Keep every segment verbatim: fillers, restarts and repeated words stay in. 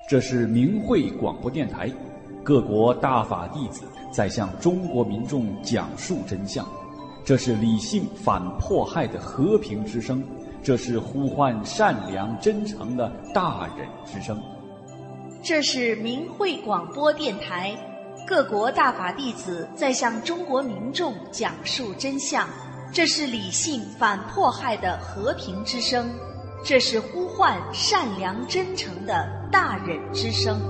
这是明慧广播电台，各国大法弟子在向中国民众讲述真相。这是理性反迫害的和平之声，这是呼唤善良真诚的大忍之声。 这是明慧广播电台，各国大法弟子在向中国民众讲述真相。这是理性反迫害的和平之声，这是呼唤善良真诚的大忍之声。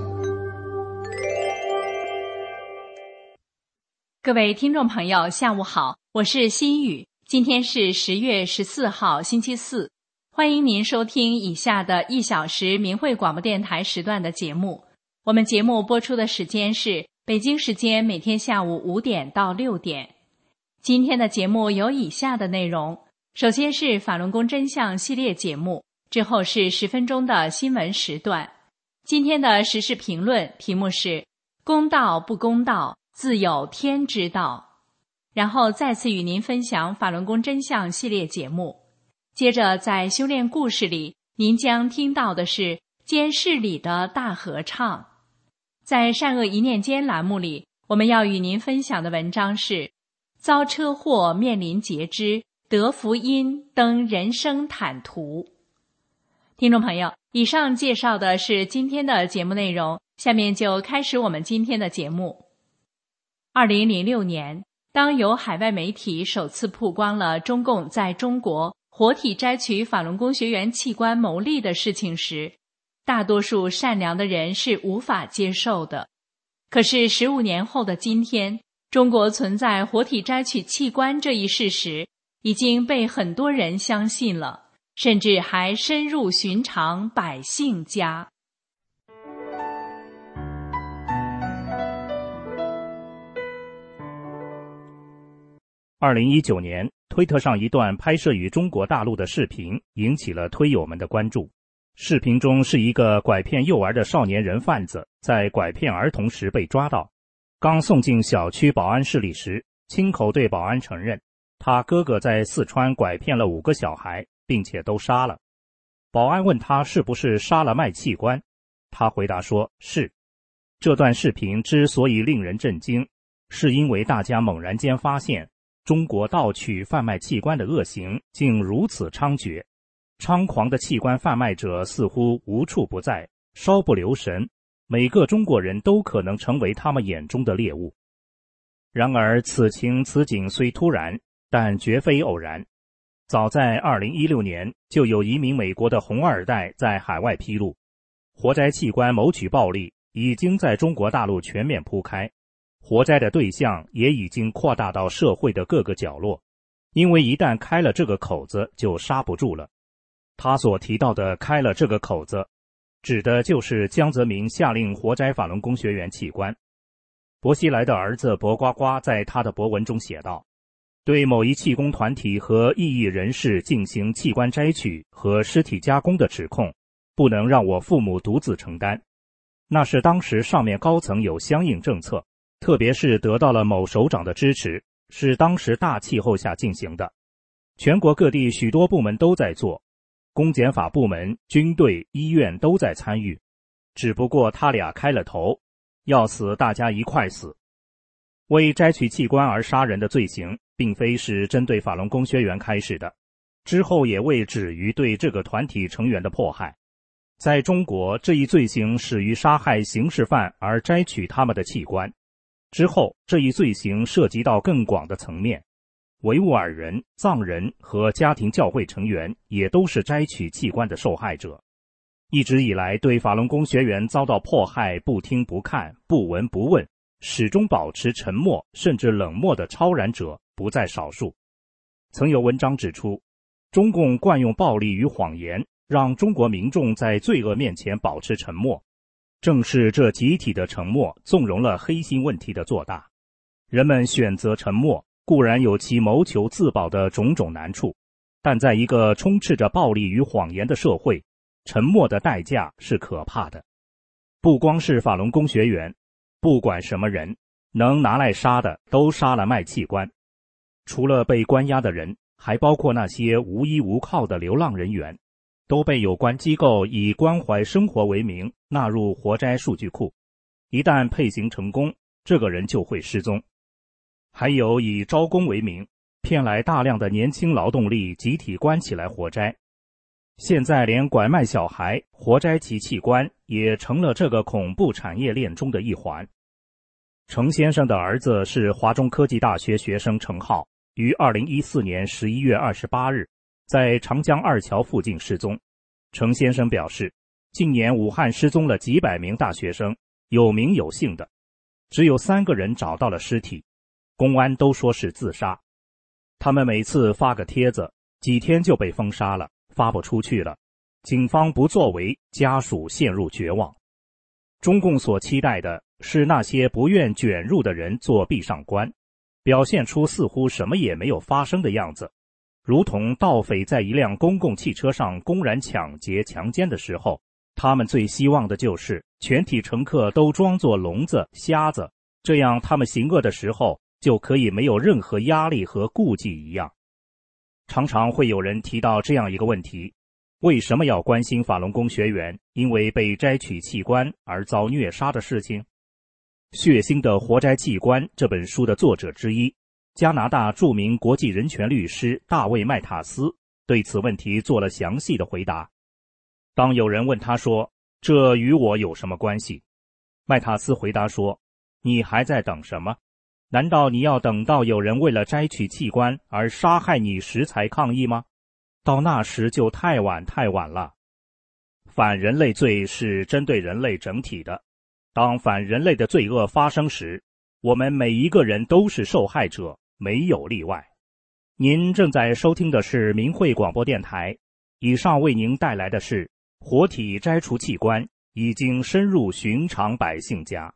各位听众朋友，下午好，我是心雨。今天是十月十四号，星期四。欢迎您收听以下的一小时明慧广播电台时段的节目。我们节目播出的时间是北京时间每天下午五点到六点。今天的节目有以下的内容：首先是法轮功真相系列节目，之后是十分钟的新闻时段。今天的时事评论题目是公道不公道，自有天之道。然后再次与您分享法轮功真相系列节目。接着在修炼故事里，您将听到的是监视里的大合唱。在善恶一念间栏目里，我们要与您分享的文章是遭车祸面临截肢，得福音登人生坦途。听众朋友，以上介绍的是今天的节目内容，下面就开始我们今天的节目。二零零六年，当有海外媒体首次曝光了中共在中国活体摘取法轮功学员器官牟利的事情时，大多数善良的人是无法接受的。可是十五年后的今天，中国存在活体摘取器官这一事实已经被很多人相信了，甚至还深入寻常百姓家。 二零一九年，推特上一段拍摄于中国大陆的视频引起了推友们的关注。视频中是一个拐骗幼儿的少年人贩子在拐骗儿童时被抓到，刚送进小区保安室里时，亲口对保安承认他哥哥在四川拐骗了五个小孩，并且都杀了。保安问他是不是杀了卖器官，他回答说是。这段视频之所以令人震惊，是因为大家猛然间发现中国盗取贩卖器官的恶行竟如此猖獗，猖狂的器官贩卖者似乎无处不在，稍不留神，每个中国人都可能成为他们眼中的猎物。然而此情此景虽突然，但绝非偶然。早在二零一六年，就有一名美国的红二代在海外披露，活摘器官谋取暴利已经在中国大陆全面铺开，活摘的对象也已经扩大到社会的各个角落，因为一旦开了这个口子就刹不住了。他所提到的开了这个口子，指的就是江泽民下令活摘法轮功学员器官。薄熙来的儿子薄瓜瓜在他的博文中写道，对某一气功团体和异议人士进行器官摘取和尸体加工的指控，不能让我父母独自承担。那是当时上面高层有相应政策，特别是得到了某首长的支持，是当时大气候下进行的。全国各地许多部门都在做，公检法部门、军队、医院都在参与，只不过他俩开了头，要死大家一块死。为摘取器官而杀人的罪行并非是针对法轮功学员开始的，之后也未止于对这个团体成员的迫害。在中国，这一罪行始于杀害刑事犯而摘取他们的器官，之后这一罪行涉及到更广的层面，维吾尔人、藏人和家庭教会成员也都是摘取器官的受害者。一直以来对法轮功学员遭到迫害不听不看、不闻不问，始终保持沉默甚至冷漠的超然者不在少数。曾有文章指出，中共惯用暴力与谎言，让中国民众在罪恶面前保持沉默。正是这集体的沉默纵容了黑心问题的做大。人们选择沉默，固然有其谋求自保的种种难处，但在一个充斥着暴力与谎言的社会，沉默的代价是可怕的。不光是法轮功学员，不管什么人，能拿来杀的都杀了卖器官。除了被关押的人，还包括那些无依无靠的流浪人员。 都被有关机构以关怀生活为名纳入活摘数据库，一旦配型成功，这个人就会失踪。还有以招工为名，骗来大量的年轻劳动力集体关起来活摘。现在连拐卖小孩、活摘其器官也成了这个恐怖产业链中的一环。程先生的儿子是华中科技大学学生程浩，于二零一四年十一月二十八日在长江二桥附近失踪。程先生表示，近年武汉失踪了几百名大学生，有名有姓的，只有三个人找到了尸体，公安都说是自杀。他们每次发个帖子，几天就被封杀了，发不出去了，警方不作为，家属陷入绝望。中共所期待的是那些不愿卷入的人做壁上观，表现出似乎什么也没有发生的样子，如同盗匪在一辆公共汽车上公然抢劫强奸的时候，他们最希望的就是全体乘客都装作聋子瞎子，这样他们行恶的时候就可以没有任何压力和顾忌一样。常常会有人提到这样一个问题，为什么要关心法轮功学员因为被摘取器官而遭虐杀的事情？血腥的活摘器官这本书的作者之一，加拿大著名国际人权律师大卫·麦塔斯对此问题做了详细的回答。当有人问他说，这与我有什么关系？麦塔斯回答说，你还在等什么？难道你要等到有人为了摘取器官而杀害你时才抗议吗？到那时就太晚太晚了。反人类罪是针对人类整体的，当反人类的罪恶发生时，我们每一个人都是受害者，没有例外。您正在收听的是明慧广播电台，以上为您带来的是活体摘除器官已经深入寻常百姓家。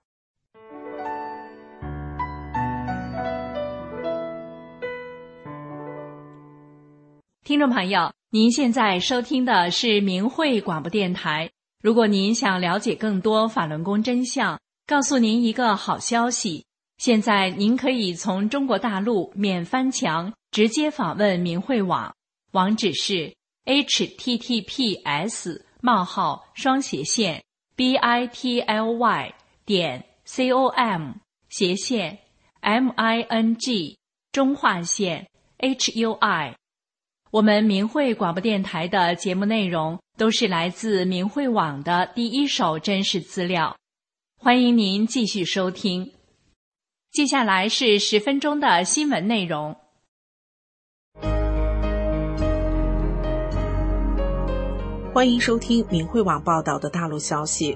听众朋友，您现在收听的是明慧广播电台。如果您想了解更多法轮功真相，告诉您一个好消息，现在您可以从中国大陆免翻墙直接访问明慧网，网址是 h t t p s 冒号双斜线 b i t l y 点 com 斜线 m i n g 中划线 h u i。我们明慧广播电台的节目内容都是来自明慧网的第一手真实资料，欢迎您继续收听。接下来是十分钟的新闻内容。 欢迎收听明慧网报道的大陆消息。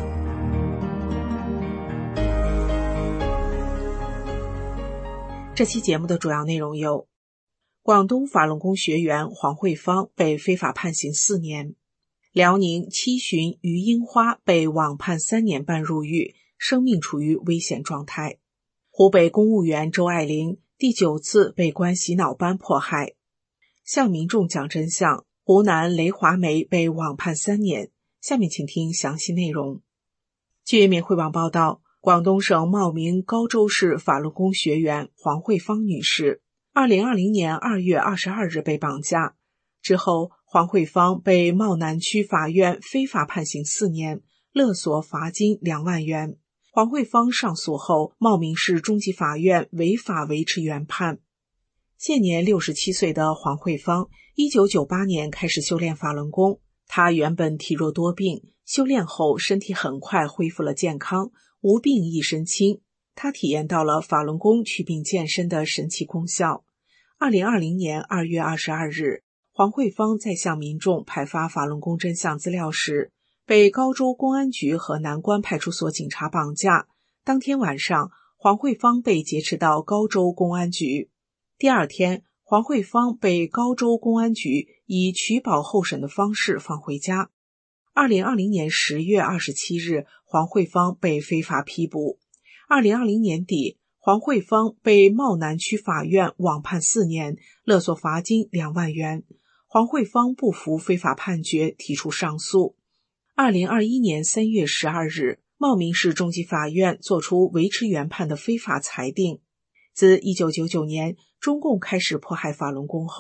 这期节目的主要内容有：广东法轮功学员黄慧芳被非法判刑四年；辽宁七旬于樱花被网判三年半入狱，生命处于危险状态；湖北公务员周爱玲第九次被关洗脑班迫害；向民众讲真相，湖南雷华梅被网判三年。下面请听详细内容。据明慧网报道，广东省茂名高州市法轮功学员黄慧芳女士二零二零年二月二十二日被绑架，之后黄慧芳被茂南区法院非法判刑四年，勒索罚金两万元。黄慧芳上诉后，茂名市中级法院违法维持原判。现年六十七岁的黄慧芳一九九八年开始修炼法轮功，她原本体弱多病，修炼后身体很快恢复了健康，无病一身轻。他体验到了法轮功祛病健身的神奇功效。二零二零年二月二十二日，黄慧芳在向民众派发法轮功真相资料时，被高州公安局和南关派出所警察绑架。当天晚上，黄慧芳被劫持到高州公安局。第二天，黄慧芳被高州公安局以取保候审的方式放回家。二零二零年十月二十七日，黄慧芳被非法批捕。二零二零年底，黄慧芳被茂南区法院网判四年，勒索罚金两万元。黄慧芳不服非法判决，提出上诉。二零二一年三月十二日，茂名市中级法院作出维持原判的非法裁定。自一九九九年中共开始迫害法轮功后，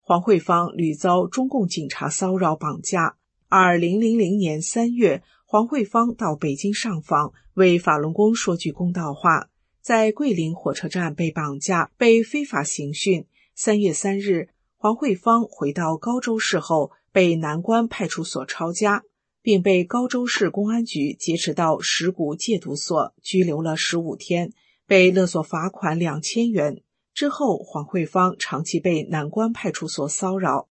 黄慧芳屡遭中共警察骚扰绑架。二零零零年三月，黄慧芳到北京上访，为法轮功说句公道话，在桂林火车站被绑架，被非法刑讯。三月三日，黄慧芳回到高州市后，被南关派出所抄家，并被高州市公安局劫持到石鼓戒毒所拘留了十五天，被勒索罚款两千元。之后，黄慧芳长期被南关派出所骚扰。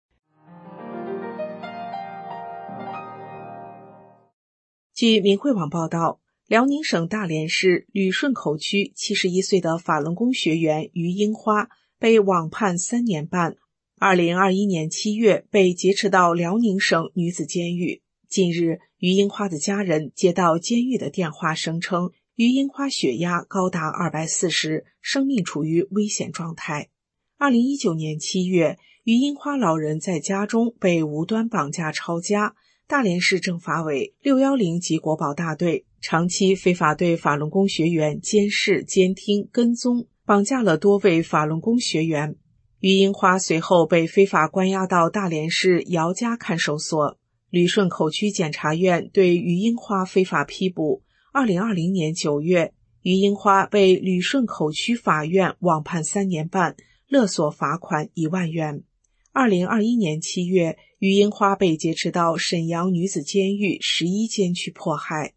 据明慧网报道，辽宁省大连市旅顺口区七十一岁的法轮功学员于樱花被网判三年半，二零二一年七月被劫持到辽宁省女子监狱。近日，于樱花的家人接到监狱的电话，声称于樱花血压高达二百四十，生命处于危险状态。二零一九年七月，于樱花老人在家中被无端绑架抄家。大连市政法委六一零及国保大队长期非法对法轮功学员监视、监听、跟踪，绑架了多位法轮功学员。于樱花随后被非法关押到大连市姚家看守所。旅顺口区检察院对于樱花非法批捕。二零二零年九月，于樱花被旅顺口区法院网判三年半，勒索罚款一万元。二零二一年七月，于樱花被劫持到沈阳女子监狱十一监去迫害。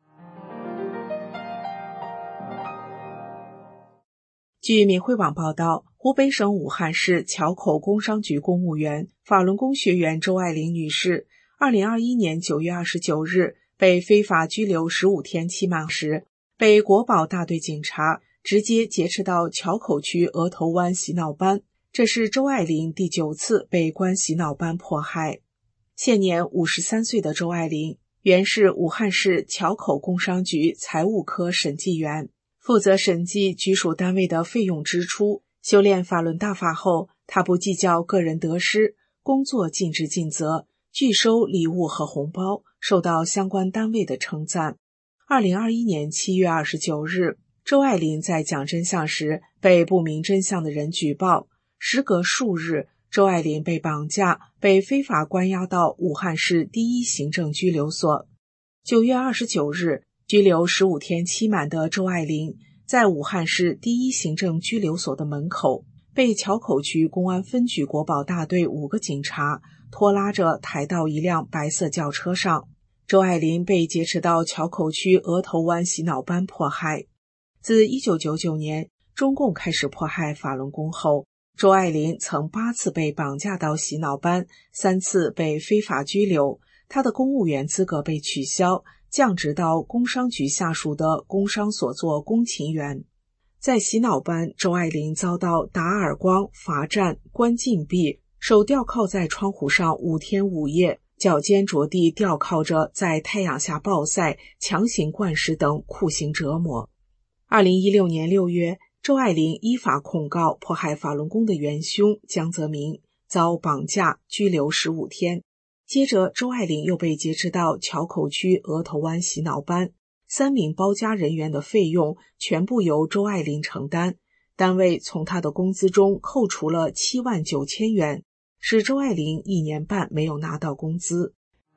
据明慧网报道，湖北省武汉市桥口工商局公务员、法轮功学员周爱玲女士，二零二一年九月二十九日被非法拘留十五天期满时，被国保大队警察直接劫持到桥口区额头湾洗脑班。这是周爱玲第九次被关洗脑班迫害。现年五十三岁的周爱玲，原是武汉市桥口工商局财务科审计员，负责审计局属单位的费用支出。修炼法轮大法后，他不计较个人得失，工作尽职尽责，拒收礼物和红包，受到相关单位的称赞。二零二一年七月二十九日，周爱玲在讲真相时被不明真相的人举报。时隔数日，周爱玲被绑架，被非法关押到武汉市第一行政拘留所。九月二十九日，拘留十五天期满的周爱玲，在武汉市第一行政拘留所的门口，被桥口区公安分局国保大队五个警察拖拉着抬到一辆白色轿车上。周爱玲被劫持到桥口区额头湾洗脑班迫害。自一九九九年中共开始迫害法轮功后，周爱玲曾八次被绑架到洗脑班，三次被非法拘留，她的公务员资格被取消，降职到工商局下属的工商所做工勤员。在洗脑班，周爱玲遭到打耳光、罚站、关禁闭，手吊靠在窗户上五天五夜，脚尖着地吊靠着，在太阳下暴晒，强行灌食等酷刑折磨。二零一六年六月，周爱玲依法控告迫害法轮功的元凶江泽民，遭绑架拘留十五天。接着，周爱玲又被劫持到桥口区额头湾洗脑班，三名包家人员的费用全部由周爱玲承担，单位从她的工资中扣除了七万九千元，使周爱玲一年半没有拿到工资。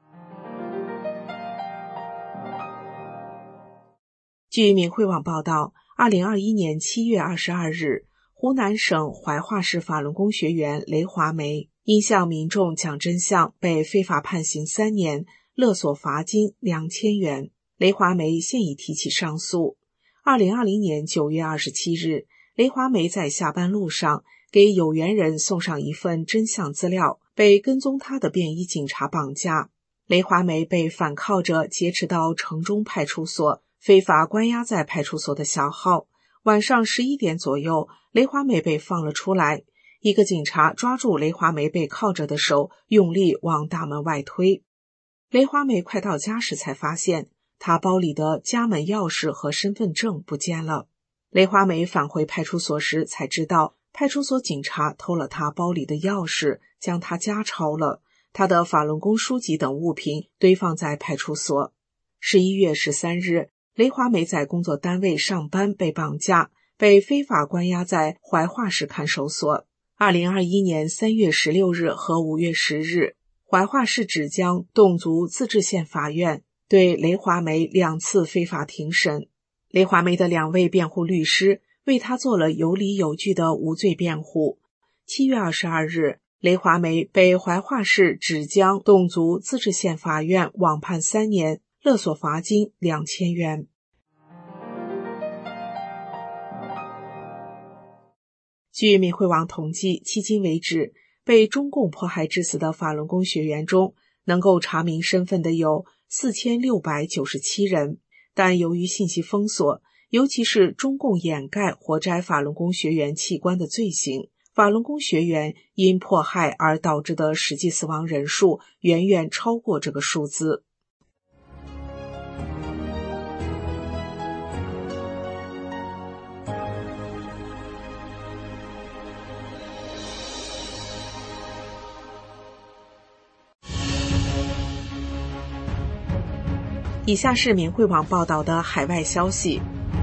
据明慧网报道，二零二一年七月二十二日，湖南省怀化市法轮功学员雷华梅因向民众讲真相，被非法判刑三年，勒索罚金两千元。雷华梅现已提起上诉。二零二零年九月二十七日，雷华梅在下班路上给有缘人送上一份真相资料，被跟踪她的便衣警察绑架。雷华梅被反铐着劫持到城中派出所，非法关押在派出所的小号。晚上十一点左右，雷华梅被放了出来，一个警察抓住雷华梅被铐着的手，用力往大门外推。雷华梅快到家时才发现，她包里的家门钥匙和身份证不见了。雷华梅返回派出所时才知道，派出所警察偷了她包里的钥匙，将她家抄了，她的法轮功书籍等物品堆放在派出所。十一月十三日，雷华梅在工作单位上班被绑架，被非法关押在怀化市看守所。 二零二一年三月十六日和五月十日，怀化市芷江侗族自治县法院对雷华梅两次非法庭审。雷华梅的两位辩护律师为他做了有理有据的无罪辩护。七月二十二日，雷华梅被怀化市芷江侗族自治县法院网判三年，勒索罚金两千元。据民会网统计，迄今为止，被中共迫害致死的法轮功学员中，能够查明身份的有四千六百九十七人，但由于信息封锁，尤其是中共掩盖活摘法轮功学员器官的罪行，法轮功学员因迫害而导致的实际死亡人数远远超过这个数字。以下是民会网报道的海外消息，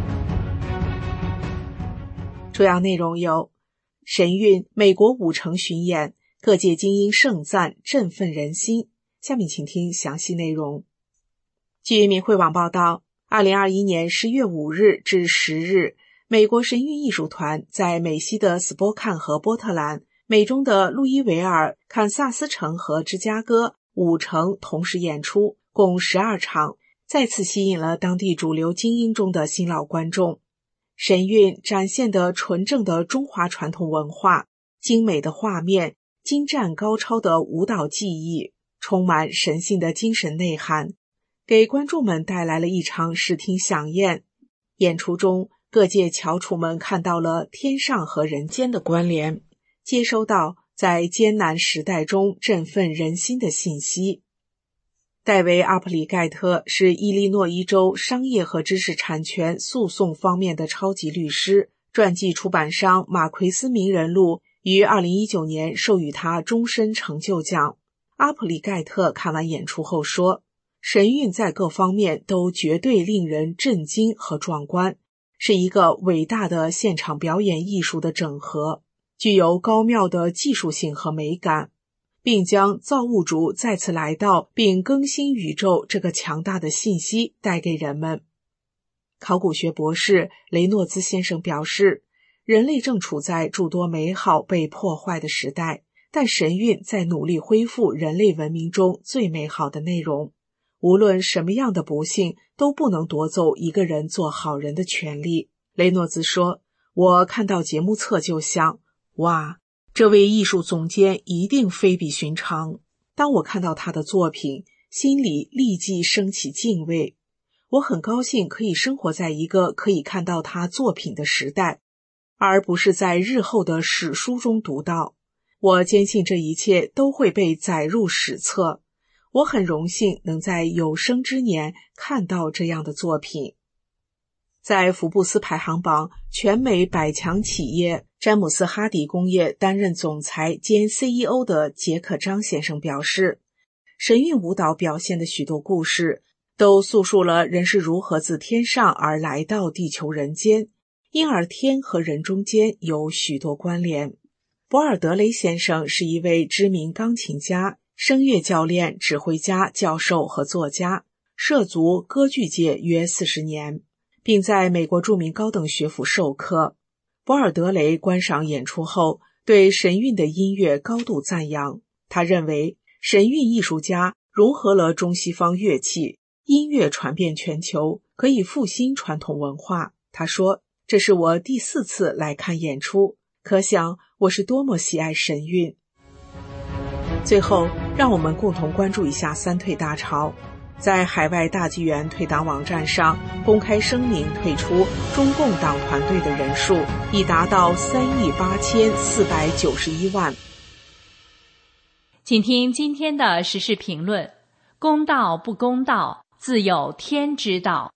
主要内容有：神韵美国五城巡演，各界精英盛赞，振奋人心。下面请听详细内容。据民会网报道，二零二一年十月五日至十日，美国神韵艺术团在美西的斯波坎和波特兰，美中的路伊维尔、堪萨斯城和芝加哥五城同时演出，共十二场，再次吸引了当地主流精英中的新老观众。神韵展现的纯正的中华传统文化，精美的画面，精湛高超的舞蹈技艺，充满神性的精神内涵，给观众们带来了一场视听飨宴。演出中，各界翘楚们看到了天上和人间的关联，接收到在艰难时代中振奋人心的信息。戴维·阿普里盖特是伊利诺伊州商业和知识产权诉讼方面的超级律师，传记出版商马奎斯名人录于二零一九年授予他终身成就奖。阿普里盖特看完演出后说，神韵在各方面都绝对令人震惊和壮观，是一个伟大的现场表演艺术的整合，具有高妙的技术性和美感，并将造物主再次来到并更新宇宙这个强大的信息带给人们。考古学博士雷诺兹先生表示，人类正处在诸多美好被破坏的时代，但神韵在努力恢复人类文明中最美好的内容。无论什么样的不幸都不能夺走一个人做好人的权利。雷诺兹说，我看到节目册就想，哇，这位艺术总监一定非比寻常。当我看到他的作品，心里立即升起敬畏。我很高兴可以生活在一个可以看到他作品的时代，而不是在日后的史书中读到。我坚信这一切都会被载入史册。我很荣幸能在有生之年看到这样的作品。在福布斯排行榜全美百强企业詹姆斯哈迪工业担任总裁兼 C E O 的杰克张先生表示，神韵舞蹈表现的许多故事都诉述了人是如何自天上而来到地球人间，因而天和人中间有许多关联。博尔德雷先生是一位知名钢琴家、声乐教练、指挥家、教授和作家，涉足歌剧界约四十年，并在美国著名高等学府授课。博尔德雷观赏演出后，对神韵的音乐高度赞扬。他认为，神韵艺术家融合了中西方乐器，音乐传遍全球，可以复兴传统文化。他说，这是我第四次来看演出，可想我是多么喜爱神韵。最后，让我们共同关注一下三退大潮。在海外大纪元退党网站上公开声明退出中共党团队的人数已达到三亿八千四百九十一万。 请听今天的时事评论：公道不公道，自有天知道。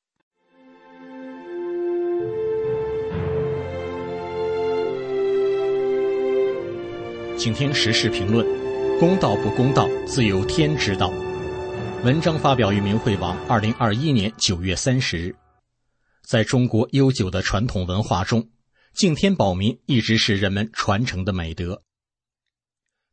请听时事评论：公道不公道，自有天知道。文章发表于民会网二零二一年九月三十日。在中国悠久的传统文化中，敬天保民一直是人们传承的美德。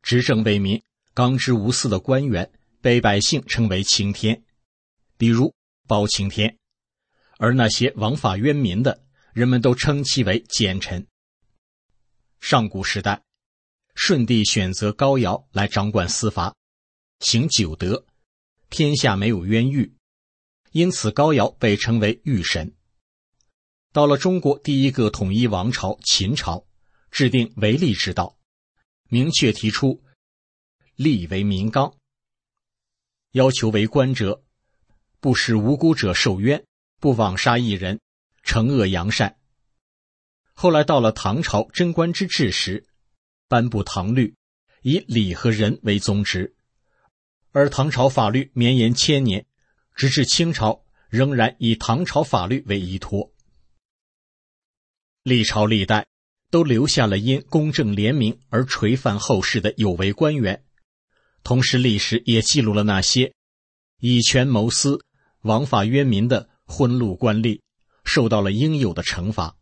执政为民、刚直无私的官员被百姓称为青天，比如包青天，而那些枉法冤民的，人们都称其为奸臣。上古时代，舜帝选择高尧来掌管司法，行九德，天下没有冤狱，因此高尧被称为狱神。到了中国第一个统一王朝秦朝，制定为吏之道，明确提出吏为民纲，要求为官者不使无辜者受冤，不枉杀一人，惩恶扬善。后来到了唐朝贞观之治时，颁布唐律，以礼和仁为宗旨，而唐朝法律绵延千年，直至清朝仍然以唐朝法律为依托。历朝历代都留下了因公正廉明而垂范后世的有为官员，同时历史也记录了那些以权谋私、枉法冤民的昏路官吏，受到了应有的惩罚。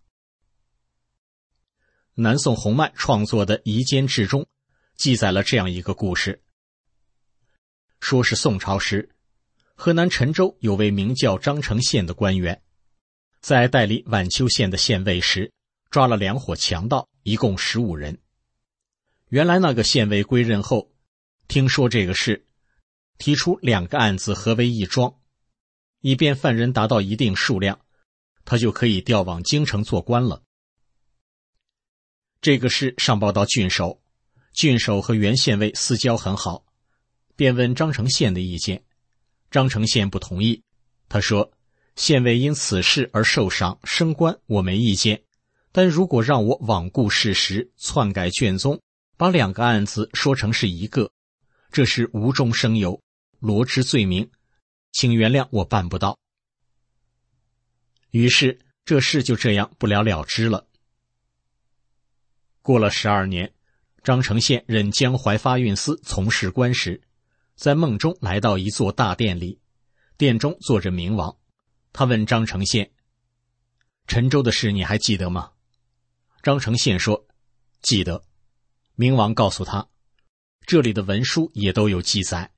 南宋洪迈创作的《夷坚志》中记载了这样一个故事，说是宋朝时，河南陈州有位名叫张承宪的官员，在代理宛丘县的县尉时，抓了两伙强盗，一共十五人。原来那个县尉归任后，听说这个事，提出两个案子合为一桩，以便犯人达到一定数量，他就可以调往京城做官了。这个事上报到郡守，郡守和原县尉私交很好，便问张承宪的意见。张承宪不同意，他说，县尉因此事而受赏升官，我没意见，但如果让我罔顾事实，篡改卷宗，把两个案子说成是一个，这是无中生有，罗织罪名，请原谅我办不到。于是这事就这样不了了之了。过了十二年，张承宪任江淮发运司从事官时，在梦中来到一座大殿里，殿中坐着明王。他问张承宪，陈州的事你还记得吗？张承宪说，记得。明王告诉他，这里的文书也都有记载。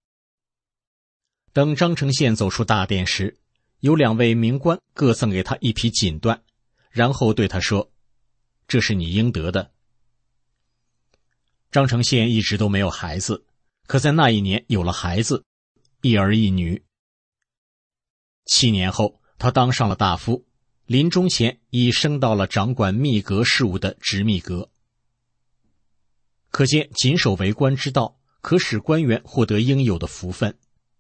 等张承宪走出大殿时，有两位名官各赠给他一匹锦缎，然后对他说，这是你应得的。张承宪一直都没有孩子，可在那一年有了孩子，一儿一女。七年后，他当上了大夫，临终前已升到了掌管秘阁事务的直秘阁。可见谨守为官之道，可使官员获得应有的福分。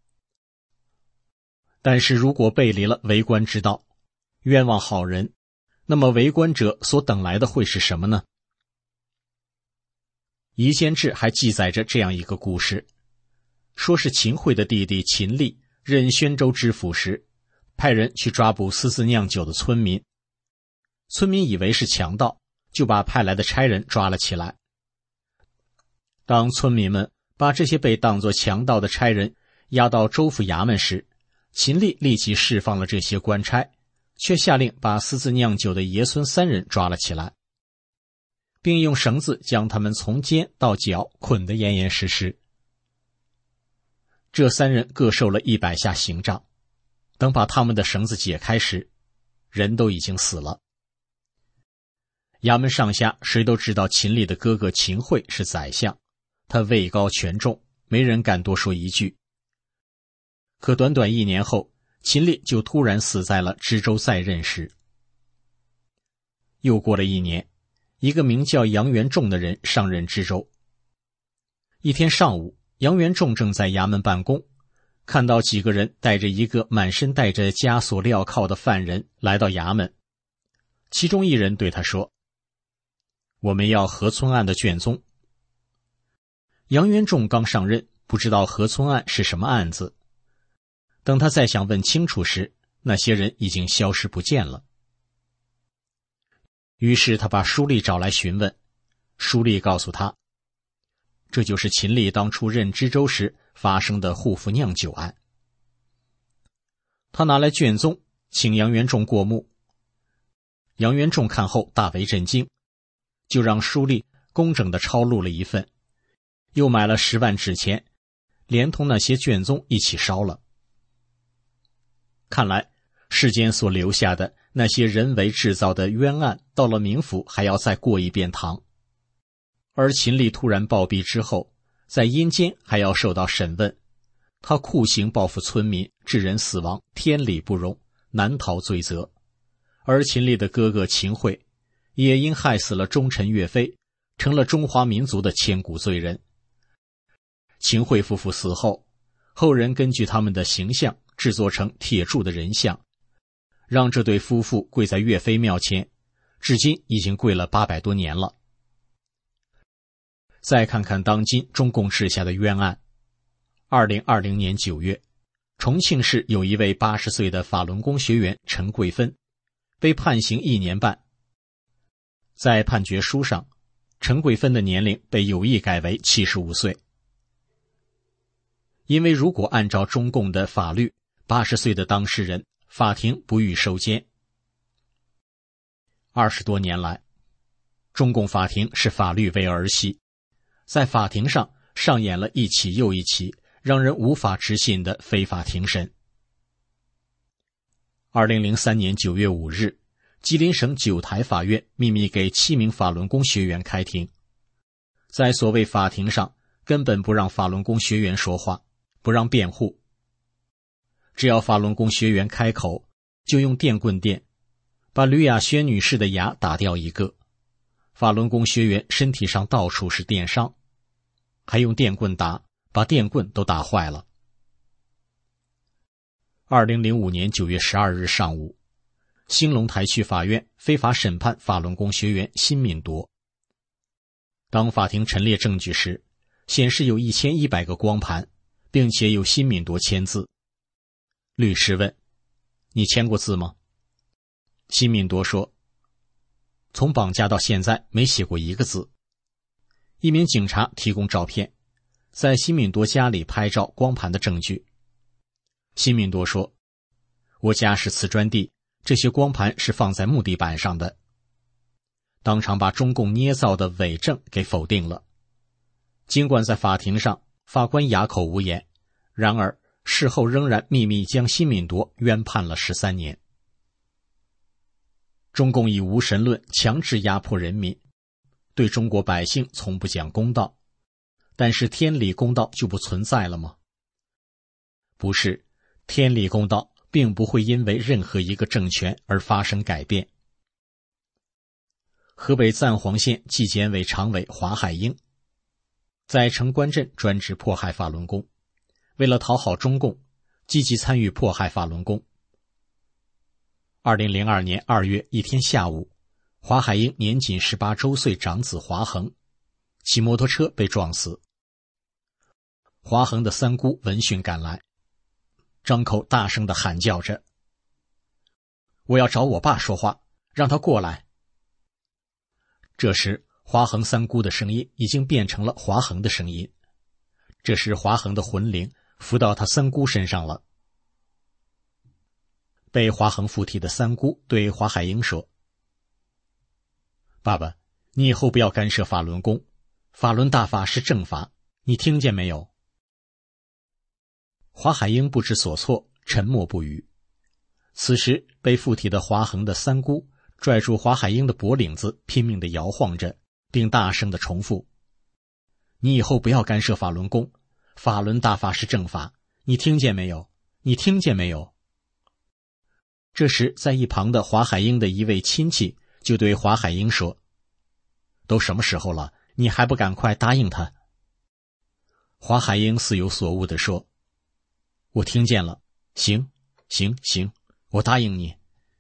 但是如果背离了为官之道，冤枉好人，那么为官者所等来的会是什么呢？《夷坚志》还记载着这样一个故事，说是秦桧的弟弟秦历任宣州知府时，派人去抓捕私自酿酒的村民，村民以为是强盗，就把派来的差人抓了起来。当村民们把这些被当作强盗的差人押到州府衙门时，秦历立即释放了这些官差，却下令把私自酿酒的爷孙三人抓了起来，并用绳子将他们从肩到脚捆得严严实实。这三人各受了一百下刑杖，等把他们的绳子解开时，人都已经死了。衙门上下谁都知道秦历的哥哥秦桧是宰相，他位高权重，没人敢多说一句。可短短一年后，秦历就突然死在了知州在任时。又过了一年，一个名叫杨元仲的人上任知州。一天上午，杨元仲正在衙门办公，看到几个人带着一个满身带着枷锁镣铐的犯人来到衙门。其中一人对他说，我们要河村案的卷宗。杨元仲刚上任，不知道河村案是什么案子。等他再想问清楚时，那些人已经消失不见了。于是他把书吏找来询问，书吏告诉他，这就是秦历当初任知州时发生的护府酿酒案。他拿来卷宗，请杨元仲过目。杨元仲看后大为震惊，就让书吏工整地抄录了一份， 又买了十万纸钱，连同那些卷宗一起烧了。看来世间所留下的那些人为制造的冤案，到了冥府还要再过一遍堂。而秦吏突然暴毙之后，在阴间还要受到审问，他酷刑报复村民，致人死亡，天理不容，难逃罪责。而秦吏的哥哥秦桧也因害死了忠臣岳飞，成了中华民族的千古罪人。秦桧夫妇死后，后人根据他们的形象制作成铁铸的人像，让这对夫妇跪在岳飞庙前，至今已经跪了八百多年了。再看看当今中共治下的冤案。二零二零年九月，重庆市有一位八十岁的法轮功学员陈桂芬，被判刑一年半。在判决书上，陈桂芬的年龄被有意改为七十五岁。因为如果按照中共的法律，八十岁的当事人法庭不予收监。二十多年来，中共法庭视法律为儿戏，在法庭上上演了一起又一起让人无法置信的非法庭审。二零零三年九月五日，吉林省九台法院秘密给七名法轮功学员开庭。在所谓法庭上，根本不让法轮功学员说话，不让辩护。只要法轮功学员开口，就用电棍电，把吕亚轩女士的牙打掉一个。法轮功学员身体上到处是电伤，还用电棍打，把电棍都打坏了。二零零五年九月十二日上午，兴隆台区法院非法审判法轮功学员辛敏铎。当法庭陈列证据时，显示有一千一百个光盘，并且有辛敏铎签字。律师问：你签过字吗？辛敏铎说：从绑架到现在没写过一个字。一名警察提供照片，在辛敏铎家里拍照光盘的证据。辛敏铎说：我家是瓷砖地，这些光盘是放在木地板上的。当场把中共捏造的伪证给否定了。尽管在法庭上法官哑口无言，然而事后仍然秘密将辛敏铎冤判了十三年。中共以无神论强制压迫人民，对中国百姓从不讲公道，但是天理公道就不存在了吗？不是，天理公道并不会因为任何一个政权而发生改变。河北赞皇县纪检委常委华海英在城关镇专职迫害法轮功，为了讨好中共，积极参与迫害法轮功。二零零二年二月一天下午，华海英年仅十八周岁长子华恒骑摩托车被撞死。华恒的三姑闻讯赶来，张口大声地喊叫着：我要找我爸说话，让他过来。这时华恒三姑的声音已经变成了华恒的声音，这时华恒的魂灵附到他三姑身上了。被华恒附体的三姑对华海英说：爸爸，你以后不要干涉法轮功，法轮大法是正法，你听见没有？华海英不知所措，沉默不语。此时被附体的华恒的三姑拽住华海英的脖领子，拼命地摇晃着，并大声地重复：你以后不要干涉法轮功，法轮大法是正法，你听见没有？你听见没有？这时在一旁的华海英的一位亲戚就对华海英说：都什么时候了，你还不赶快答应他？华海英似有所悟地说：我听见了，行行行，我答应你。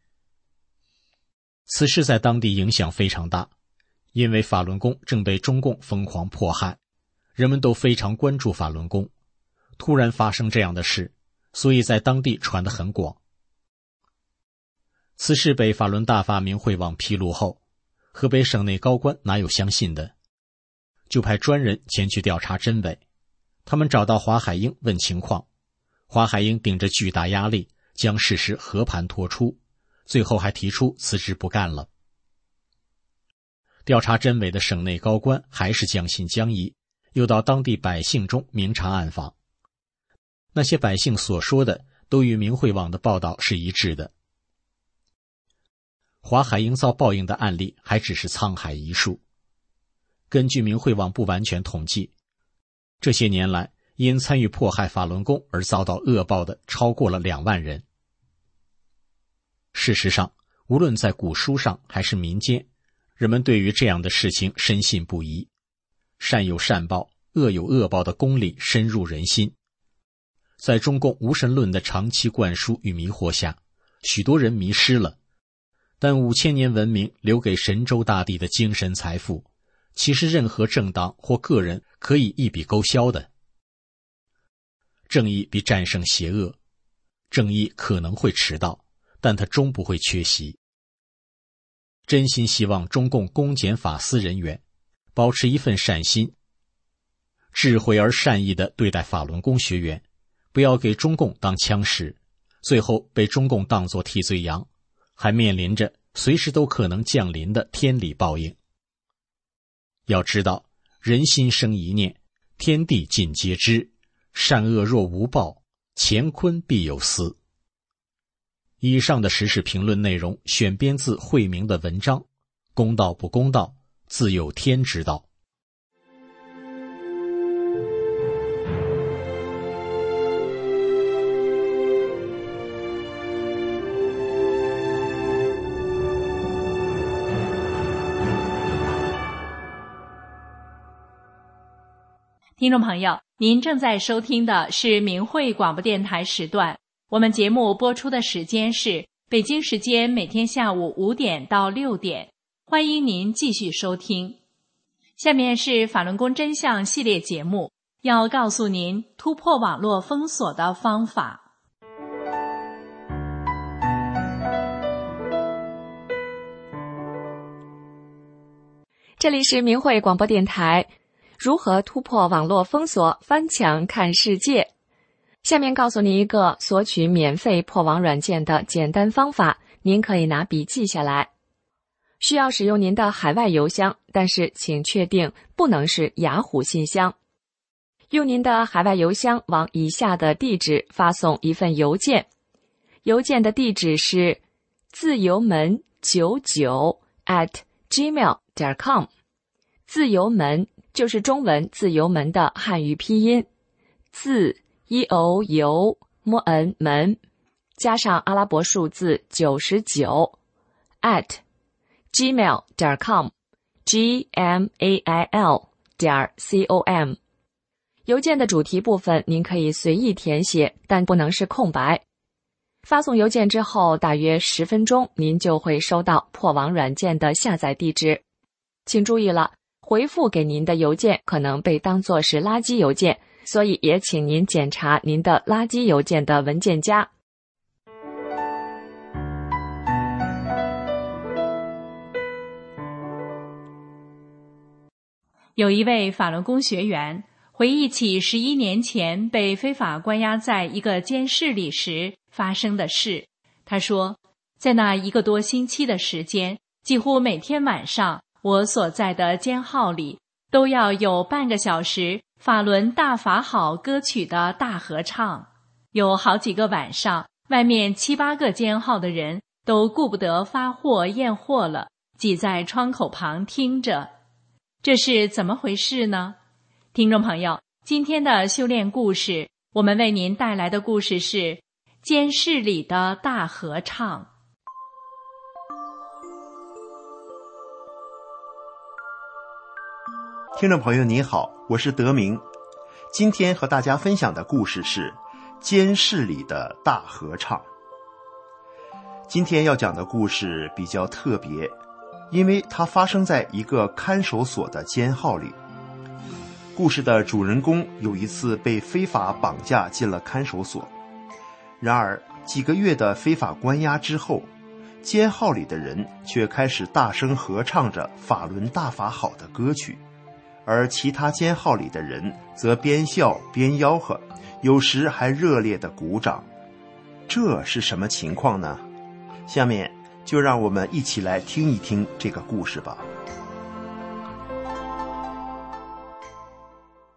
此事在当地影响非常大，因为法轮功正被中共疯狂迫害，人们都非常关注法轮功。突然发生这样的事，所以在当地传得很广。此事被法轮大法明慧网披露后，河北省内高官哪有相信的，就派专人前去调查真伪。他们找到华海英问情况，华海英顶着巨大压力将事实和盘托出，最后还提出辞职不干了。调查真伪的省内高官还是将信将疑， 又到当地百姓中明察暗访。那些百姓所说的都与明慧网的报道是一致的。华海营造报应的案例还只是沧海一粟。根据明慧网不完全统计，这些年来因参与迫害法轮功而遭到恶报的超过了两万人。事实上，无论在古书上还是民间，人们对于这样的事情深信不疑。善有善报，恶有恶报的公理深入人心。在中共无神论的长期灌输与迷惑下，许多人迷失了。但五千年文明留给神州大地的精神财富，其实任何政党或个人可以一笔勾销的。正义必战胜邪恶，正义可能会迟到，但它终不会缺席。真心希望中共公检法司人员保持一份善心，智慧而善意地对待法轮功学员，不要给中共当枪使，最后被中共当作替罪羊，还面临着随时都可能降临的天理报应。要知道，人心生一念，天地尽皆知，善恶若无报，乾坤必有私。以上的时事评论内容选编自慧明的文章，公道不公道，自有天知道。 听众朋友，您正在收听的是明慧广播电台时段，我们节目播出的时间是北京时间每天下午五点到六点，欢迎您继续收听。下面是法轮功真相系列节目，要告诉您突破网络封锁的方法。 这里是明慧广播电台，如何突破网络封锁，翻墙看世界。下面告诉您一个索取免费破网软件的简单方法，您可以拿笔记下来。需要使用您的海外邮箱，但是请确定不能是雅虎信箱。用您的海外邮箱往以下的地址发送一份邮件，邮件的地址是自由门九九 at gmail 点 com。 自由门就是中文自由门的汉语拼音，自 e o u m n 门加上阿拉伯数字九十九 at gmail 点 com g m a i l 点 c o m。 邮件的主题部分您可以随意填写，但不能是空白。发送邮件之后大约十分钟，您就会收到破网软件的下载地址。请注意了，回复给您的邮件可能被当作是垃圾邮件，所以也请您检查您的垃圾邮件的文件夹。 有一位法轮功学员回忆起十一年前被非法关押在一个监室里时发生的事。他说，在那一个多星期的时间，几乎每天晚上我所在的监号里都要有半个小时法轮大法好歌曲的大合唱。有好几个晚上，外面七八个监号的人都顾不得发货验货了，挤在窗口旁听着。这是怎么回事呢？听众朋友，今天的修炼故事，我们为您带来的故事是监室里的大合唱。 听众朋友你好，我是德明。今天和大家分享的故事是监室里的大合唱。今天要讲的故事比较特别，因为它发生在一个看守所的监号里。故事的主人公有一次被非法绑架进了看守所，然而几个月的非法关押之后，监号里的人却开始大声合唱着法轮大法好的歌曲，而其他监号里的人则边笑边吆喝，有时还热烈地鼓掌。这是什么情况呢？下面就让我们一起来听一听这个故事吧。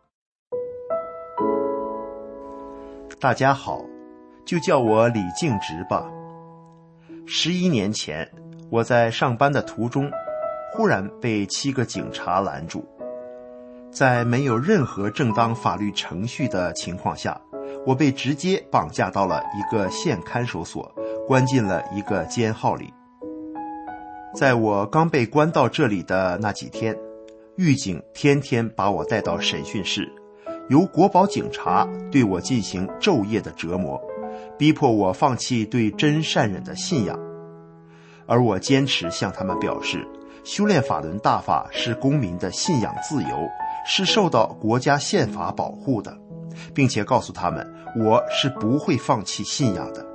大家好，就叫我李敬直吧。十一年前，我在上班的途中，忽然被七个警察拦住，在没有任何正当法律程序的情况下，我被直接绑架到了一个县看守所，关进了一个监号里。在我刚被关到这里的那几天，狱警天天把我带到审讯室，由国保警察对我进行昼夜的折磨，逼迫我放弃对真善忍的信仰。而我坚持向他们表示，修炼法轮大法是公民的信仰自由，是受到国家宪法保护的，并且告诉他们我是不会放弃信仰的。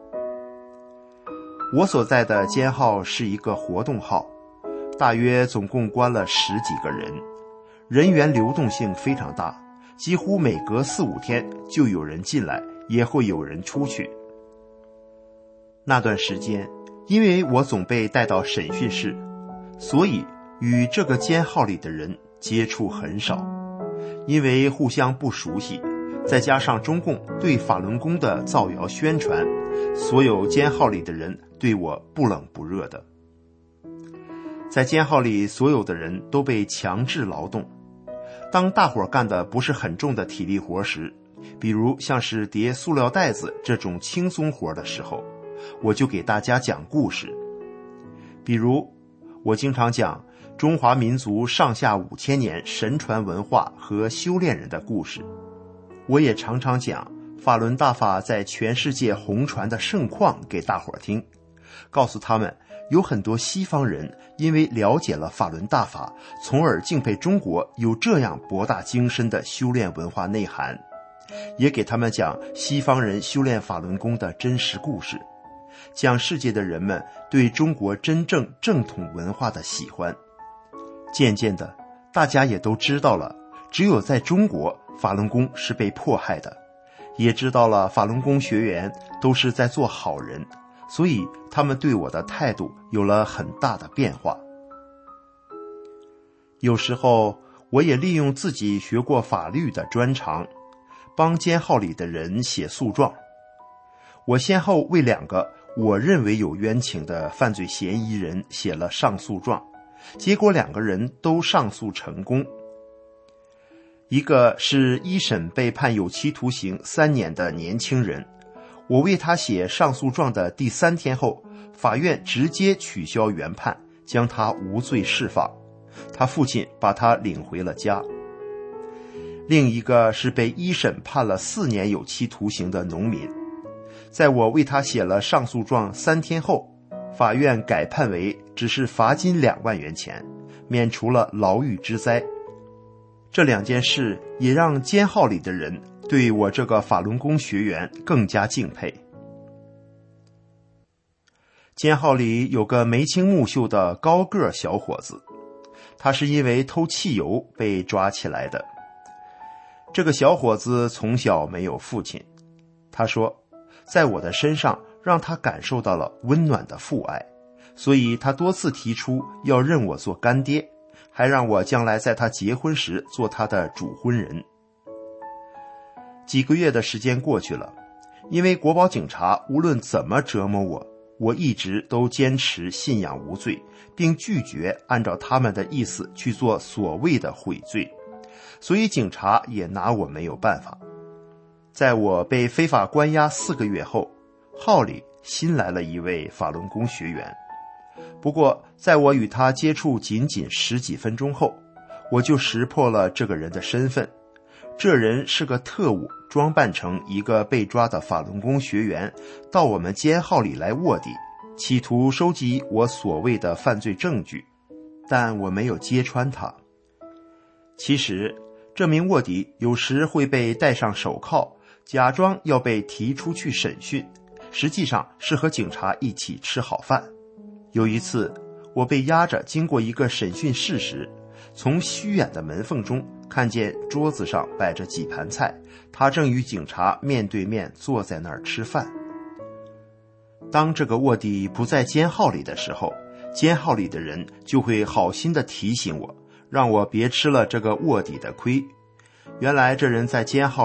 我所在的监号是一个活动号，大约总共关了十几个人，人员流动性非常大，几乎每隔四五天就有人进来，也会有人出去。那段时间，因为我总被带到审讯室，所以与这个监号里的人接触很少。因为互相不熟悉，再加上中共对法轮功的造谣宣传，所有监号里的人对我不冷不热的。在监号里，所有的人都被强制劳动。当大伙干的不是很重的体力活时，比如像是叠塑料袋子这种轻松活的时候，我就给大家讲故事。比如我经常讲中华民族上下五千年神传文化和修炼人的故事，我也常常讲法轮大法在全世界红传的盛况给大伙听，告诉他们有很多西方人因为了解了法轮大法，从而敬佩中国有这样博大精深的修炼文化内涵，也给他们讲西方人修炼法轮功的真实故事，讲世界的人们对中国真正正统文化的喜欢。渐渐的，大家也都知道了，只有在中国，法轮功是被迫害的，也知道了法轮功学员都是在做好人，所以他们对我的态度有了很大的变化。有时候，我也利用自己学过法律的专长，帮监号里的人写诉状。我先后为两个我认为有冤情的犯罪嫌疑人写了上诉状，结果两个人都上诉成功。一个是一审被判有期徒刑三年的年轻人，我为他写上诉状的第三天后，法院直接取消原判，将他无罪释放，他父亲把他领回了家。另一个是被一审判了四年有期徒刑的农民，在我为他写了上诉状三天后，法院改判为只是罚金两万元钱，免除了牢狱之灾。这两件事也让监号里的人对我这个法轮功学员更加敬佩。监号里有个眉清目秀的高个小伙子，他是因为偷汽油被抓起来的。这个小伙子从小没有父亲，他说在我的身上让他感受到了温暖的父爱，所以他多次提出要认我做干爹，还让我将来在他结婚时做他的主婚人。几个月的时间过去了，因为国保警察无论怎么折磨我，我一直都坚持信仰无罪，并拒绝按照他们的意思去做所谓的悔罪，所以警察也拿我没有办法。在我被非法关押四个月后，号里新来了一位法轮功学员。不过在我与他接触仅仅十几分钟后，我就识破了这个人的身份。这人是个特务，装扮成一个被抓的法轮功学员，到我们监号里来卧底，企图收集我所谓的犯罪证据，但我没有揭穿他。其实这名卧底有时会被戴上手铐，假装要被提出去审讯，实际上是和警察一起吃好饭。有一次我被押着经过一个审讯室时，从虚掩的门缝中看见桌子上摆着几盘菜，他正与警察面对面坐在那儿吃饭。当这个卧底不在监号里的时候，监号里的人就会好心地提醒我，让我别吃了这个卧底的亏。原来这人在监号里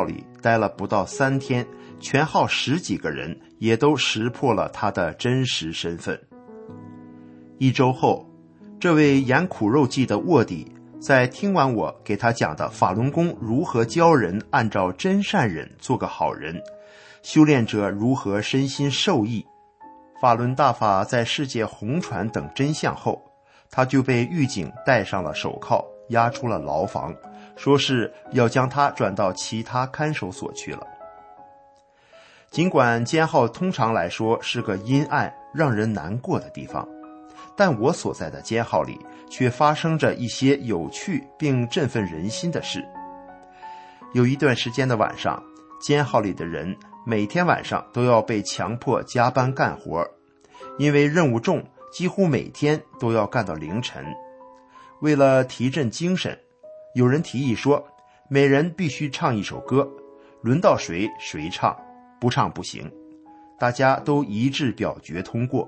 待了不到三天，全号十几个人也都识破了他的真实身份。一周后，这位演苦肉计的卧底在听完我给他讲的法轮功如何教人按照真善忍做个好人，修炼者如何身心受益，法轮大法在世界红传等真相后，他就被狱警戴上了手铐，押出了牢房，说是要将他转到其他看守所去了。尽管监号通常来说是个阴暗让人难过的地方，但我所在的监号里却发生着一些有趣并振奋人心的事。有一段时间的晚上，监号里的人每天晚上都要被强迫加班干活，因为任务重，几乎每天都要干到凌晨。为了提振精神，有人提议说，每人必须唱一首歌，轮到谁谁唱，不唱不行。大家都一致表决通过。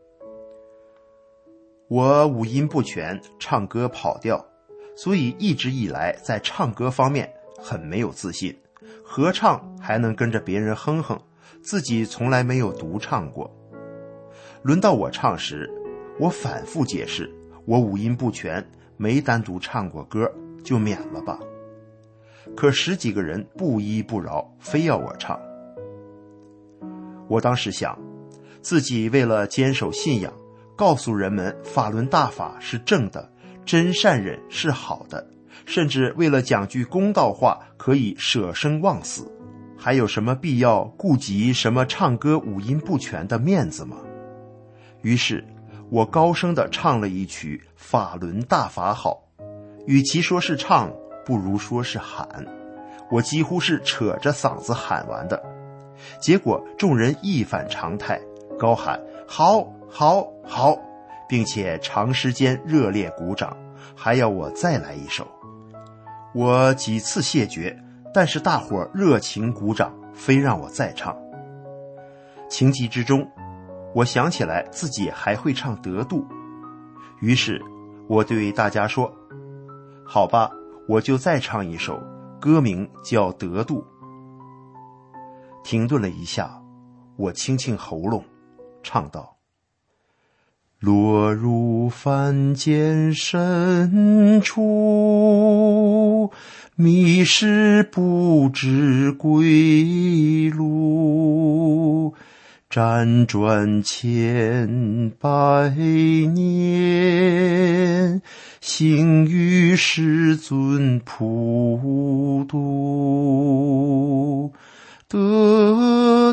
我五音不全，唱歌跑调，所以一直以来在唱歌方面很没有自信，合唱还能跟着别人哼哼，自己从来没有独唱过。轮到我唱时，我反复解释，我五音不全，没单独唱过歌，就免了吧。可十几个人不依不饶，非要我唱。我当时想，自己为了坚守信仰，告诉人们法轮大法是正的，真善忍是好的，甚至为了讲句公道话可以舍生忘死，还有什么必要顾及什么唱歌五音不全的面子吗？于是我高声地唱了一曲法轮大法好，与其说是唱，不如说是喊，我几乎是扯着嗓子喊完的。结果众人一反常态，高喊好好好，并且长时间热烈鼓掌，还要我再来一首。我几次谢绝，但是大伙热情鼓掌，非让我再唱。情急之中，我想起来自己还会唱得度，于是我对大家说，好吧，我就再唱一首，歌名叫得度。停顿了一下，我清清喉咙，唱道，落入凡间深处，迷失不知归路，辗转千百年，行于世尊普渡。得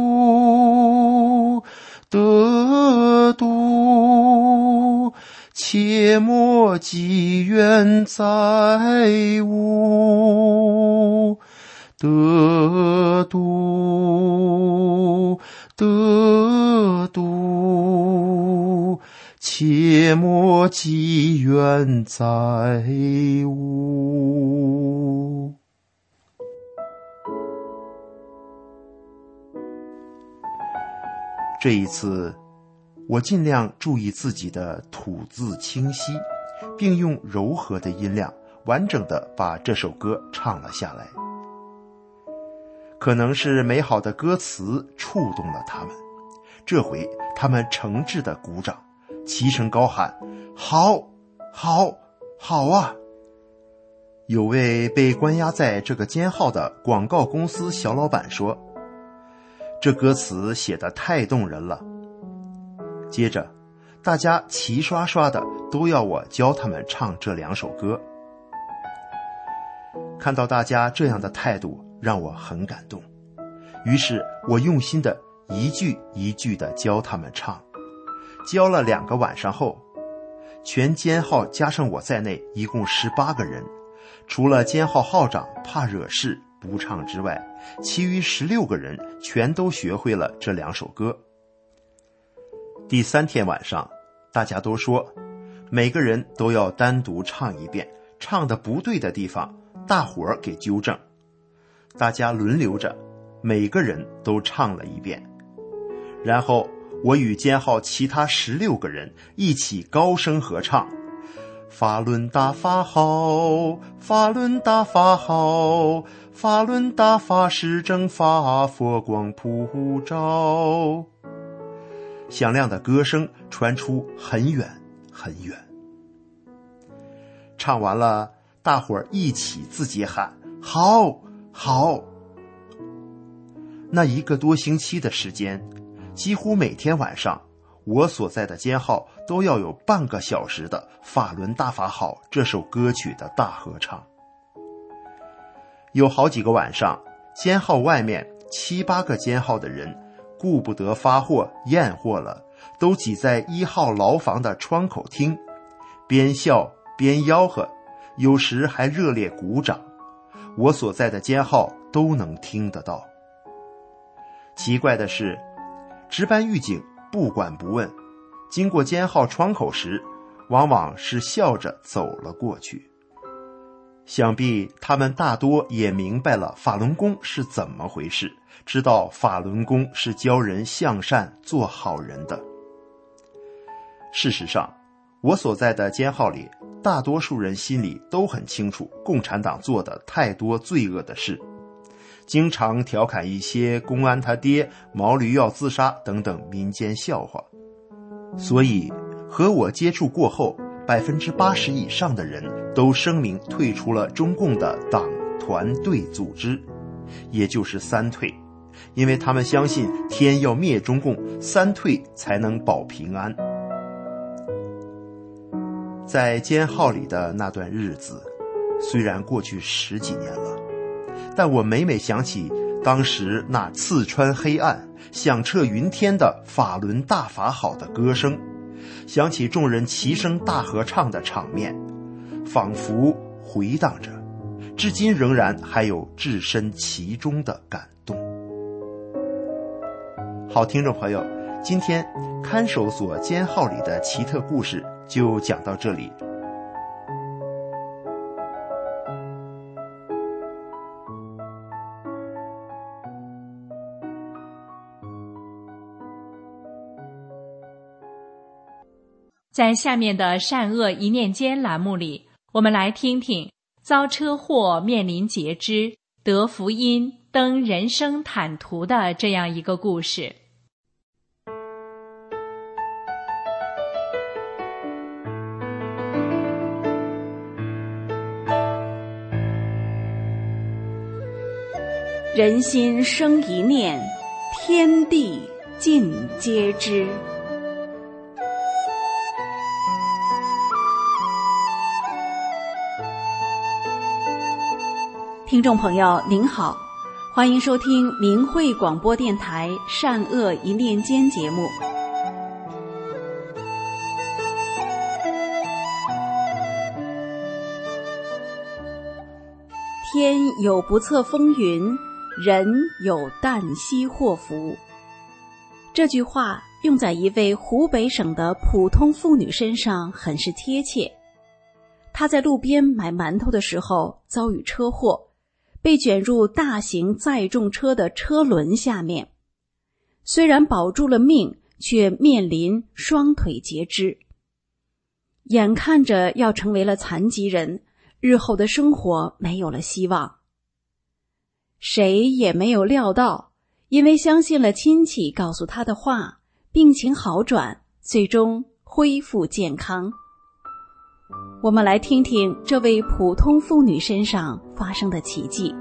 度，得度，切莫积怨载物。得度，得度，切莫积怨载物。这一次，我尽量注意自己的吐字清晰，并用柔和的音量完整地把这首歌唱了下来。可能是美好的歌词触动了他们，这回他们诚挚地鼓掌，齐声高喊，好，好，好啊！有位被关押在这个监号的广告公司小老板说，这歌词写得太动人了。接着大家齐刷刷的都要我教他们唱这两首歌。看到大家这样的态度，让我很感动，于是我用心的一句一句的教他们唱。教了两个晚上后，全监号加上我在内一共十八个人，除了监号号长怕惹事不唱之外，其余十六个人全都学会了这两首歌。第三天晚上，大家都说每个人都要单独唱一遍，唱的不对的地方大伙儿给纠正。大家轮流着，每个人都唱了一遍。然后我与监号其他十六个人一起高声合唱，法轮大法好，法轮大法好， 法轮大法是正法，佛光普照。响亮的歌声传出很远很远。唱完了，大伙儿一起自己喊好好。那一个多星期的时间，几乎每天晚上，我所在的监号都要有半个小时的法轮大法好这首歌曲的大合唱。有好几个晚上，监号外面七八个监号的人顾不得发货验货了，都挤在一号牢房的窗口听，边笑边吆喝，有时还热烈鼓掌，我所在的监号都能听得到。奇怪的是，值班狱警不管不问，经过监号窗口时，往往是笑着走了过去。想必他们大多也明白了法轮功是怎么回事，知道法轮功是教人向善做好人的。事实上，我所在的监号里，大多数人心里都很清楚共产党做的太多罪恶的事，经常调侃一些公安他爹、毛驴要自杀等等民间笑话。所以和我接触过后，百分之八十以上的人都声明退出了中共的党团队组织，也就是三退，因为他们相信天要灭中共，三退才能保平安。在监号里的那段日子，虽然过去十几年了，但我每每想起当时那刺穿黑暗、响彻云天的法轮大法好的歌声，想起众人齐声大合唱的场面，仿佛回荡着，至今仍然还有置身其中的感动。好，听众朋友，今天看守所监号里的奇特故事就讲到这里。 在下面的善恶一念间栏目里，我们来听听遭车祸面临截肢，得福音登人生坦途的这样一个故事。 人心生一念，天地尽皆知。听众朋友您好，欢迎收听明慧广播电台善恶一念间节目。天有不测风云，人有旦夕祸福。这句话用在一位湖北省的普通妇女身上很是贴切。她在路边买馒头的时候遭遇车祸，被卷入大型载重车的车轮下面，虽然保住了命，却面临双腿截肢，眼看着要成为了残疾人，日后的生活没有了希望。谁也没有料到，因为相信了亲戚告诉他的话，病情好转，最终恢复健康。我们来听听这位普通妇女身上发生的奇迹。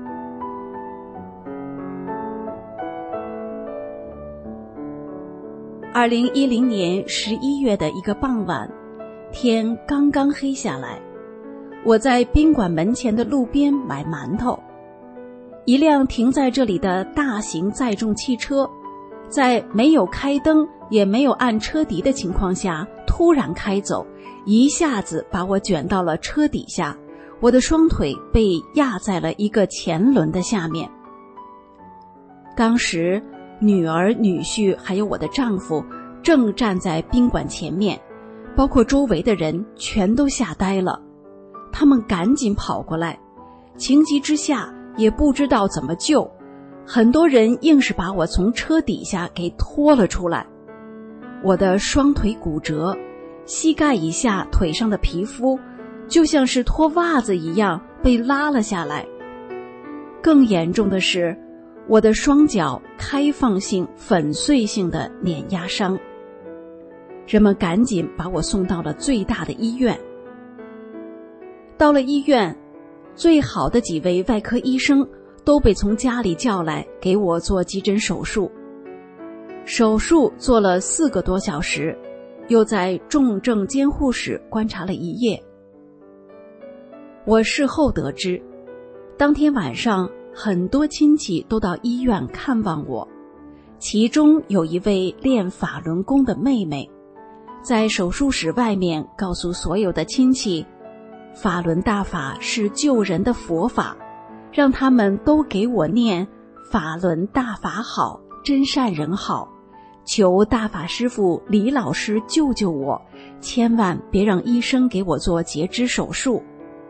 二零一零年十一月的一个傍晚，天刚刚黑下来，我在宾馆门前的路边买馒头。一辆停在这里的大型载重汽车，在没有开灯也没有按车笛的情况下突然开走，一下子把我卷到了车底下，我的双腿被压在了一个前轮的下面。当时女儿、女婿还有我的丈夫正站在宾馆前面，包括周围的人全都吓呆了。他们赶紧跑过来，情急之下也不知道怎么救，很多人硬是把我从车底下给拖了出来。我的双腿骨折，膝盖以下腿上的皮肤就像是脱袜子一样被拉了下来。 更严重的是，我的双脚开放性粉碎性的碾压伤。人们赶紧把我送到了最大的医院。到了医院，最好的几位外科医生都被从家里叫来给我做急诊手术。手术做了四个多小时，又在重症监护室观察了一夜。我事后得知，当天晚上很多亲戚都到医院看望我，其中有一位练法轮功的妹妹，在手术室外面告诉所有的亲戚，法轮大法是救人的佛法，让他们都给我念法轮大法好，真善人好，求大法师父李老师救救我，千万别让医生给我做截肢手术。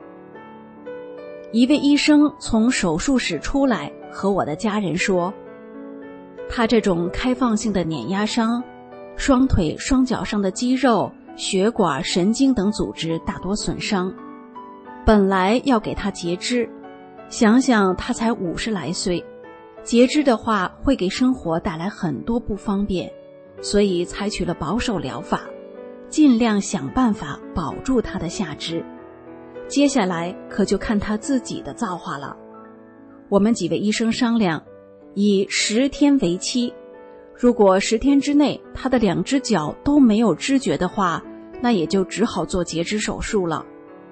一位医生从手术室出来和我的家人说，他这种开放性的碾压伤，双腿双脚上的肌肉、血管、神经等组织大多损伤，本来要给他截肢，想想他才五十来岁，截肢的话会给生活带来很多不方便，所以采取了保守疗法，尽量想办法保住他的下肢。接下来可就看他自己的造化了。我们几位医生商量，以十天为期，如果十天之内他的两只脚都没有知觉的话，那也就只好做截肢手术了。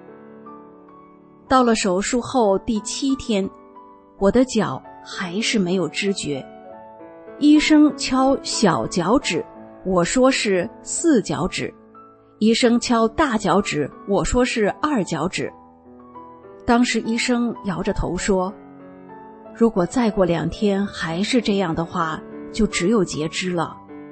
到了手术后第七天，我的脚还是没有知觉。医生敲小脚趾，我说是四脚趾；医生敲大脚趾，我说是二脚趾。当时医生摇着头说，如果再过两天还是这样的话，就只有截肢了。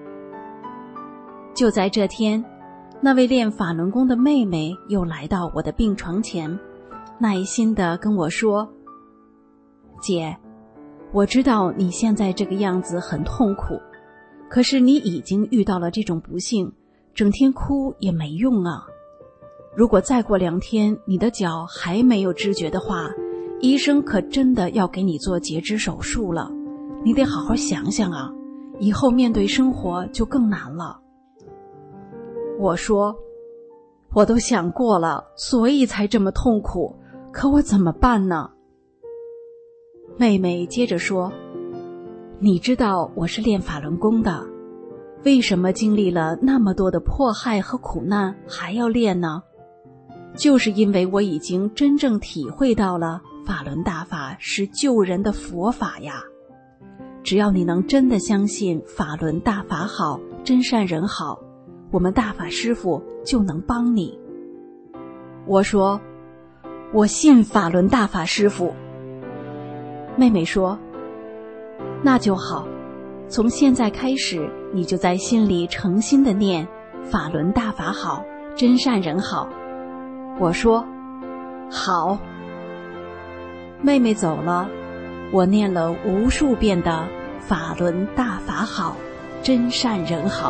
就在这天，那位练法轮功的妹妹又来到我的病床前，耐心地跟我说，姐，我知道你现在这个样子很痛苦，可是你已经遇到了这种不幸，整天哭也没用啊。如果再过两天你的脚还没有知觉的话，医生可真的要给你做截肢手术了，你得好好想想啊，以后面对生活就更难了。我说，我都想过了，所以才这么痛苦，可我怎么办呢？妹妹接着说，你知道我是练法轮功的，为什么经历了那么多的迫害和苦难还要练呢？就是因为我已经真正体会到了法轮大法是救人的佛法呀。只要你能真的相信法轮大法好，真善人好，我们大法师父就能帮你。我说，我信法轮大法师父。妹妹说，那就好，从现在开始你就在心里诚心的念法轮大法好，真善人好。我说，好。妹妹走了，我念了无数遍的法轮大法好，真善人好。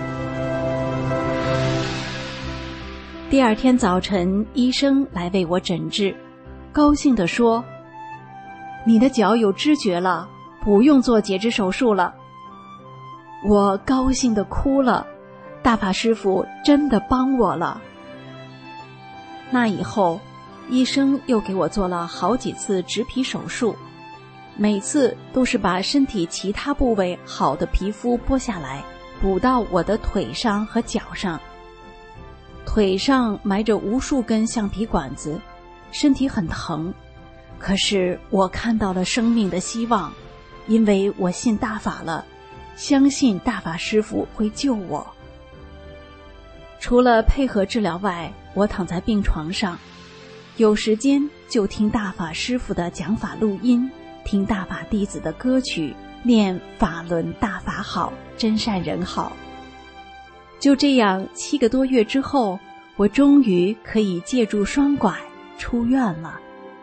第二天早晨，医生来为我诊治，高兴地说，你的脚有知觉了，不用做截肢手术了。我高兴地哭了，大法师父真的帮我了。那以后，医生又给我做了好几次植皮手术，每次都是把身体其他部位好的皮肤剥下来，补到我的腿上和脚上。腿上埋着无数根橡皮管子，身体很疼，可是我看到了生命的希望，因为我信大法了，相信大法师父会救我。除了配合治疗外，我躺在病床上，有时间就听大法师父的讲法录音，听大法弟子的歌曲，念法轮大法好，真善人好。就这样，七个多月之后，我终于可以借助双拐出院了。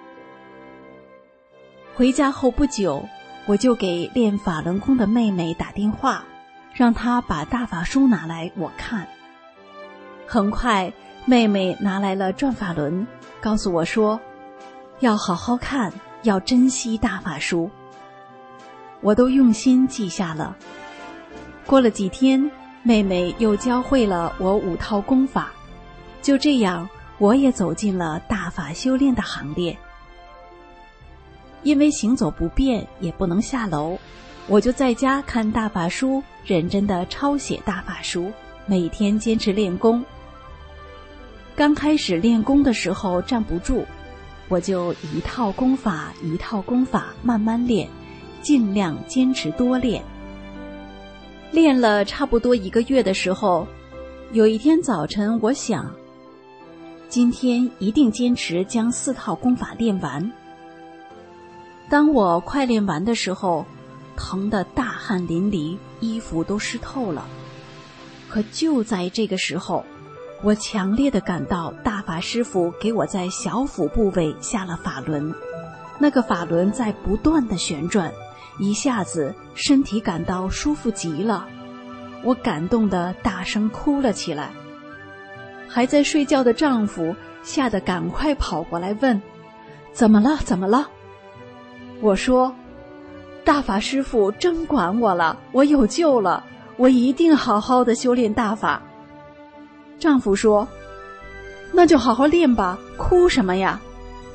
回家后不久，我就给练法轮功的妹妹打电话，让她把大法书拿来我看。很快，妹妹拿来了转法轮，告诉我说，要好好看， 要珍惜大法书。我都用心记下了。过了几天，妹妹又教会了我五套功法，就这样，我也走进了大法修炼的行列。因为行走不便，也不能下楼，我就在家看大法书，认真地抄写大法书，每天坚持练功。刚开始练功的时候站不住，我就一套功法一套功法慢慢练，尽量坚持多练。练了差不多一个月的时候，有一天早晨，我想，今天一定坚持将四套功法练完。当我快练完的时候，疼得大汗淋漓，衣服都湿透了。可就在这个时候，我强烈地感到大法师父给我在小腹部位下了法轮，那个法轮在不断地旋转，一下子身体感到舒服极了。我感动得大声哭了起来。还在睡觉的丈夫吓得赶快跑过来问：怎么了怎么了？我说：大法师父真管我了，我有救了，我一定好好的修炼大法。丈夫说：那就好好练吧，哭什么呀？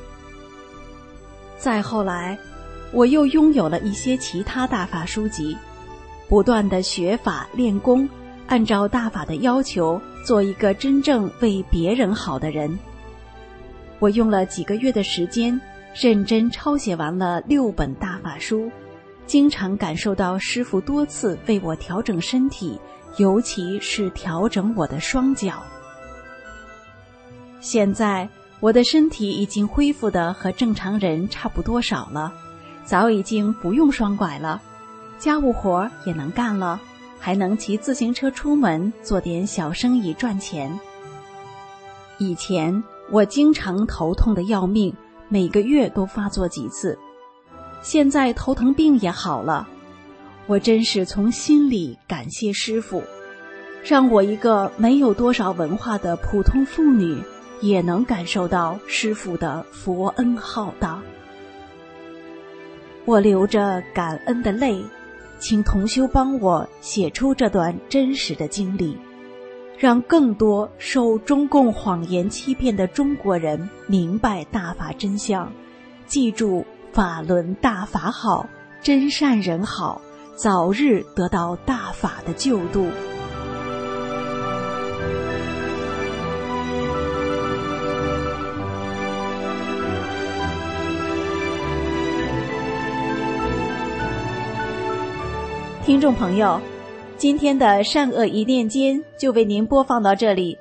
再后来，我又拥有了一些其他大法书籍，不断的学法练功，按照大法的要求，做一个真正为别人好的人。我用了几个月的时间，认真抄写完了六本大法书，经常感受到师父多次为我调整身体，尤其是调整我的双脚。现在我的身体已经恢复得和正常人差不多少了，早已经不用双拐了，家务活也能干了，还能骑自行车出门做点小生意赚钱。以前我经常头痛得要命，每个月都发作几次，现在头疼病也好了。我真是从心里感谢师父，让我一个没有多少文化的普通妇女也能感受到师父的佛恩浩荡。我流着感恩的泪，请同修帮我写出这段真实的经历，让更多受中共谎言欺骗的中国人明白大法真相，记住法轮大法好，真善人好，早日得到大法的救度。听众朋友，今天的善恶一念间就为您播放到这里。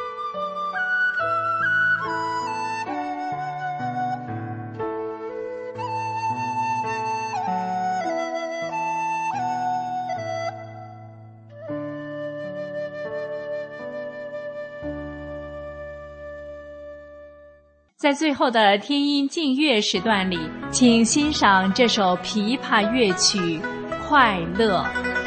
在最后的天音静乐时段里，请欣赏这首琵琶乐曲《快乐》。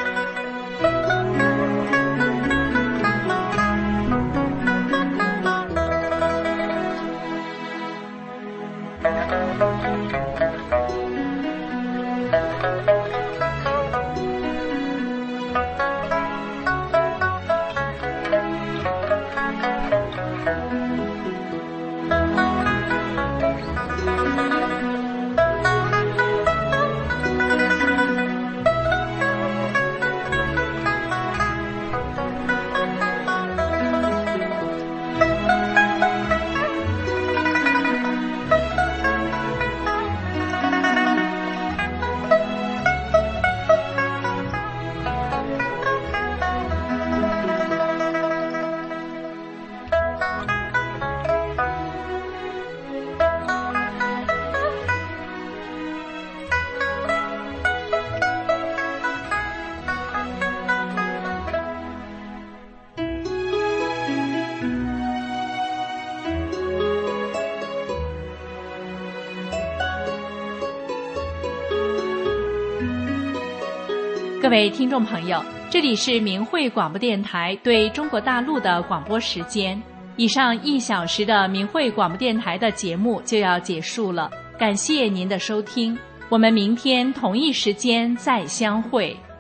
各位听众朋友，这里是明慧广播电台对中国大陆的广播时间。以上一小时的明慧广播电台的节目就要结束了。 感谢您的收听，我们明天同一时间再相会。